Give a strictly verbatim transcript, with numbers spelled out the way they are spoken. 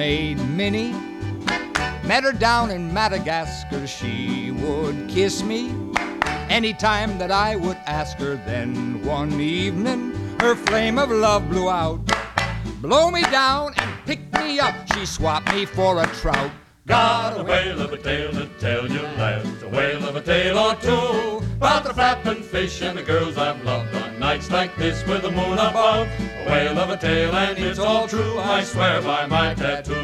Maid Minnie, met her down in Madagascar. She would kiss me anytime that I would ask her. Then one evening her flame of love blew out. Blow me down and pick me up, she swapped me for a trout. Got a whale of a tale to tell you, lads, a whale of a tale or two, about the flapping fish and the girls I've loved on nights like this with the moon above. A whale of a tale and it's all true, I swear by my tattoo.